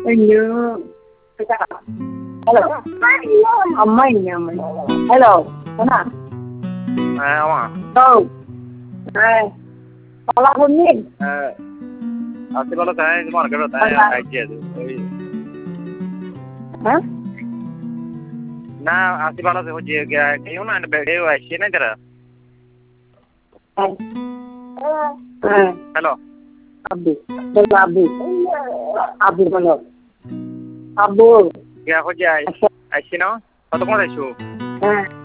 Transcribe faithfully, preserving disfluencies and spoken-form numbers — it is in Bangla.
Hello. Hello. Ammai ne ammai. Hello. Sana. হ্যাঁ আমা Oh. Eh. Pala kunni. হ্যাঁ আসতে বলো তাই মার্কেট তাই আইছি ওই Hah? না আসতে বলো তো যে কেউ না বেড়ে আসছে না তারা Eh. Eh. Hello Abu. Hello Abu. Abu hello. Abu. কে হচ্ছে আসছে না কতক্ষণ আইছো Eh.